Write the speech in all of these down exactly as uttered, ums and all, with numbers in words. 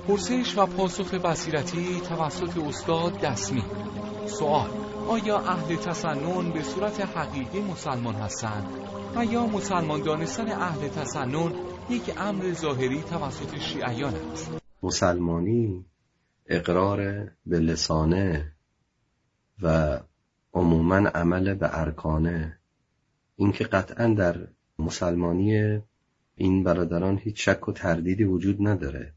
پرسش و پاسخ بصیرتی توسط استاد دسمی. سوال: آیا اهل تسنن به صورت حقیقی مسلمان هستند و یا مسلمان دانستن اهل تسنن یک امر ظاهری توسط شیعیان است؟ مسلمانی اقرار به لسانه و عموماً عمل به ارکانه. این که قطعاً در مسلمانی این برادران هیچ شک و تردیدی وجود نداره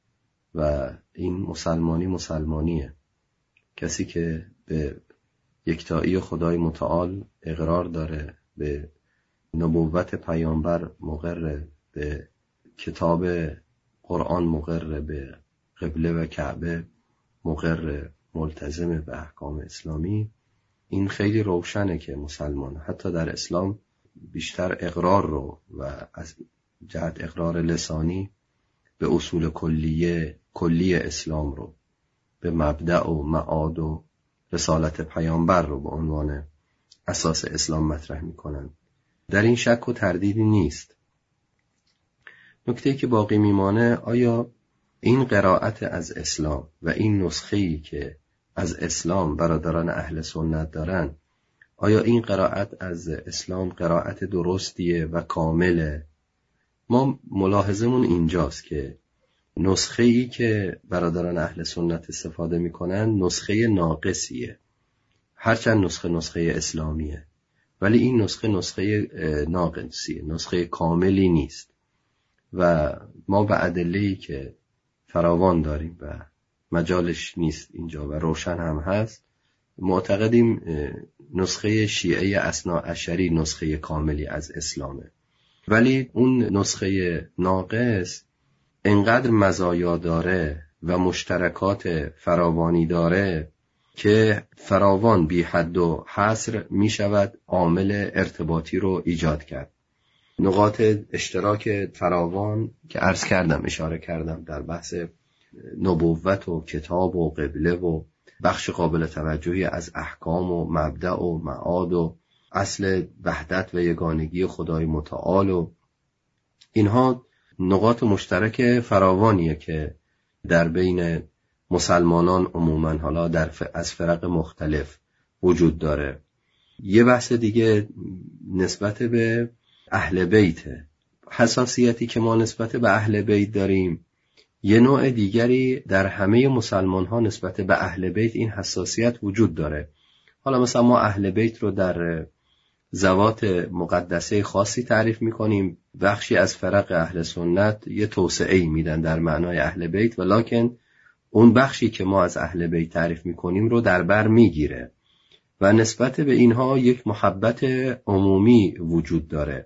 و این مسلمانی مسلمانیه. کسی که به یکتایی خدای متعال اقرار داره، به نبوت پیامبر مقر، به کتاب قرآن مقر، به قبله و کعبه مقر، ملتزم به احکام اسلامی، این خیلی روشنه که مسلمان حتی در اسلام بیشتر اقرار رو و از جهت اقرار لسانی به اصول کلیه کلی اسلام رو، به مبدأ و معاد و رسالت پیامبر رو به عنوان اساس اسلام مطرح میکنن. در این شک و تردیدی نیست. نکته که باقی میمانه، آیا این قرائت از اسلام و این نسخه‌ای که از اسلام برادران اهل سنت دارن، آیا این قرائت از اسلام قرائت درستیه و کامله؟ ما ملاحظمون اینجاست که نسخه‌ای که برادران اهل سنت استفاده میکنن نسخه ناقصیه، هرچند نسخه نسخه اسلامیه، ولی این نسخه نسخه ناقصیه، نسخه کاملی نیست و ما به ادله‌ای که فراوان داریم و مجالش نیست اینجا و روشن هم هست، معتقدیم نسخه شیعه اثناعشری نسخه کاملی از اسلامه، ولی اون نسخه ناقص انقدر مزایا داره و مشترکات فراوانی داره که فراوان بی حد و حصر می شود عامل ارتباطی رو ایجاد کرد. نقاط اشتراک فراوان که عرض کردم، اشاره کردم در بحث نبوت و کتاب و قبله و بخش قابل توجهی از احکام و مبدأ و معاد و اصل وحدت و یگانگی خدای متعال و اینها نقاط مشترک فراوانیه که در بین مسلمانان عموماً حالا در از فرق مختلف وجود داره. یه بحث دیگه نسبت به اهل بیت، حساسیتی که ما نسبت به اهل بیت داریم، یه نوع دیگری در همه مسلمان ها نسبت به اهل بیت این حساسیت وجود داره. حالا مثلا ما اهل بیت رو در ذوات مقدسه خاصی تعریف میکنیم، بخشی از فرق اهل سنت یه توسعه‌ای میدن در معنای اهل بیت، ولکن اون بخشی که ما از اهل بیت تعریف میکنیم رو در بر میگیره و نسبت به اینها یک محبت عمومی وجود داره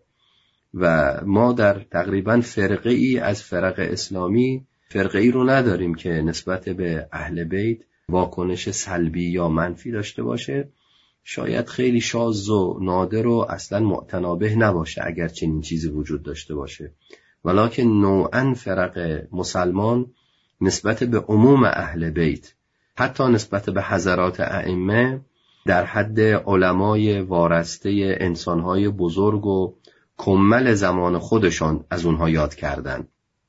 و ما در تقریبا فرقه ای از فرق اسلامی فرقه ای رو نداریم که نسبت به اهل بیت واکنش سلبی یا منفی داشته باشه. شاید خیلی شاذ و نادر و اصلا معتنابه نباشه اگر چنین چیزی وجود داشته باشه، ولکن نوعاً فرق مسلمان نسبت به عموم اهل بیت، حتی نسبت به حضرات ائمه، در حد علمای وارسته انسانهای بزرگ و کمل زمان خودشان از اونها یاد کردن.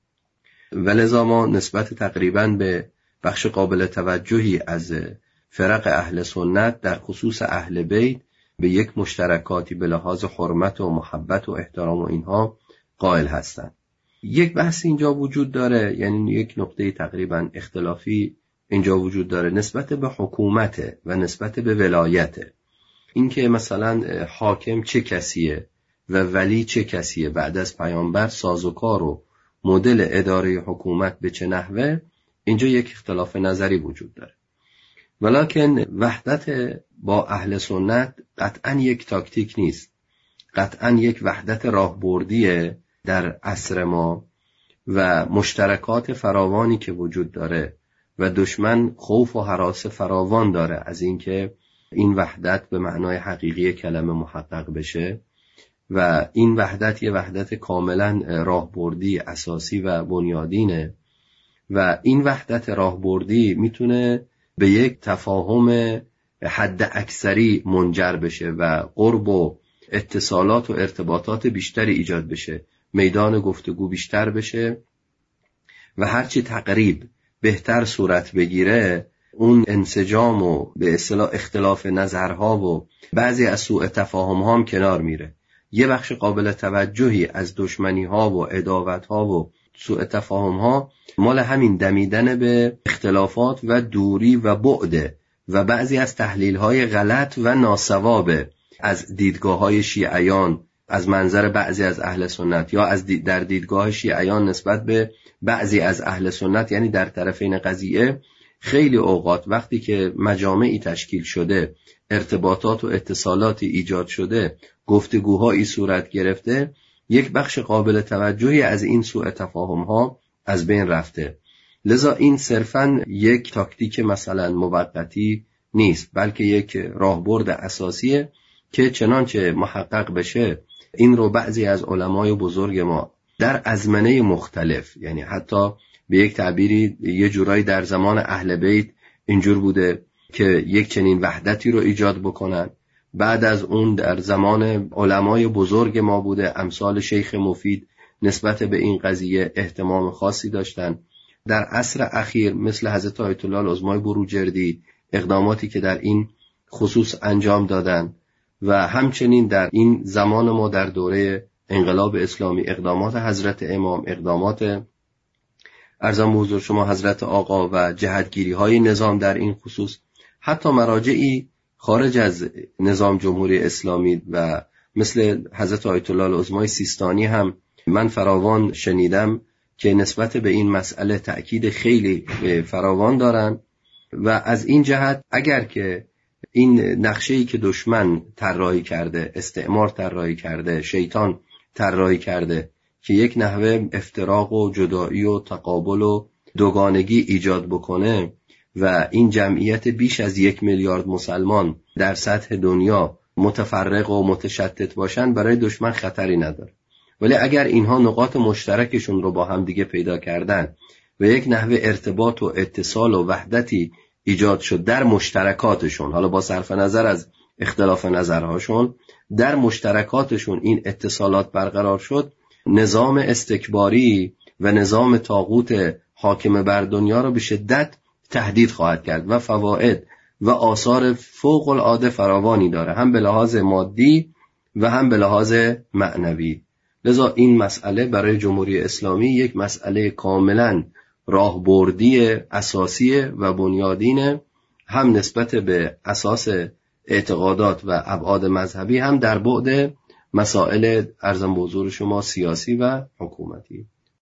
ولذا ما نسبت تقریباً به بخش قابل توجهی از فرق اهل سنت در خصوص اهل بیت به یک مشترکاتی به لحاظ حرمت و محبت و احترام و اینها قائل هستند. یک بحث اینجا وجود داره، یعنی یک نقطه تقریبا اختلافی اینجا وجود داره نسبت به حکومت و نسبت به ولایت. اینکه مثلا حاکم چه کسیه و ولی چه کسیه، بعد از پیامبر سازوکار و مدل اداره حکومت به چه نحوه، اینجا یک اختلاف نظری وجود داره. ولکن وحدت با اهل سنت قطعاً یک تاکتیک نیست، قطعاً یک وحدت راهبردیه در عصر ما و مشترکات فراوانی که وجود داره و دشمن خوف و هراس فراوان داره از اینکه این وحدت به معنای حقیقی کلمه محقق بشه و این وحدت یه وحدت کاملاً راهبردی اساسی و بنیادینه و این وحدت راهبردی میتونه به یک تفاهم حد اکثری منجر بشه و قرب و اتصالات و ارتباطات بیشتری ایجاد بشه، میدان گفتگو بیشتر بشه و هرچی تقریب بهتر صورت بگیره، اون انسجام و به اصطلاح اختلاف نظرها و بعضی از سوء تفاهم ها هم کنار میره. یه بخش قابل توجهی از دشمنی ها و عداوت ها و سوء تفاهم ها مال همین دمیدن به اختلافات و دوری و بعد و بعضی از تحلیل های غلط و ناسواب از دیدگاه های شیعیان از منظر بعضی از اهل سنت، یا از دید در دیدگاه شیعیان نسبت به بعضی از اهل سنت، یعنی در طرفین قضیه. خیلی اوقات وقتی که مجامعی تشکیل شده، ارتباطات و اتصالاتی ایجاد شده، گفتگوهایی صورت گرفته، یک بخش قابل توجهی از این سوء تفاهم ها از بین رفته. لذا این صرفاً یک تاکتیک مثلا موقتی نیست، بلکه یک راهبرد اساسیه که چنانچه محقق بشه این رو بعضی از علمای بزرگ ما در ازمنه مختلف، یعنی حتی به یک تعبیری یه جورایی در زمان اهل بیت اینجور بوده که یک چنین وحدتی رو ایجاد بکنن، بعد از اون در زمان علمای بزرگ ما بوده، امثال شیخ مفید نسبت به این قضیه اهتمام خاصی داشتن. در عصر اخیر مثل حضرت آیت الله العظمای بروجردی اقداماتی که در این خصوص انجام دادن و همچنین در این زمان ما در دوره انقلاب اسلامی اقدامات حضرت امام، اقدامات ارزم به حضور شما حضرت آقا و جهتگیری های نظام در این خصوص، حتی مراجعی خارج از نظام جمهوری اسلامی و مثل حضرت آیت الله العظمای سیستانی هم من فراوان شنیدم که نسبت به این مسئله تأکید خیلی فراوان دارن. و از این جهت اگر که این نقشه‌ای که دشمن طراحی کرده، استعمار طراحی کرده، شیطان طراحی کرده که یک نحوه افتراق و جدایی و تقابل و دوگانگی ایجاد بکنه و این جمعیت بیش از یک میلیارد مسلمان در سطح دنیا متفرق و متشتت باشن، برای دشمن خطری نداره. ولی اگر اینها نقاط مشترکشون رو با هم دیگه پیدا کردن و یک نحوه ارتباط و اتصال و وحدتی ایجاد شد در مشترکاتشون، حالا با صرف نظر از اختلاف نظرهاشون، در مشترکاتشون این اتصالات برقرار شد، نظام استکباری و نظام طاغوت حاکم بر دنیا رو به شدت تهدید خواهد کرد و فواید و آثار فوق العاده فراوانی داره، هم به لحاظ مادی و هم به لحاظ معنوی. لذا این مسئله برای جمهوری اسلامی یک مسئله کاملا راهبردی اساسی و بنیادینه، هم نسبت به اساس اعتقادات و ابعاد مذهبی، هم در بعد مسائل ارزم به حضور شما سیاسی و حکومتی.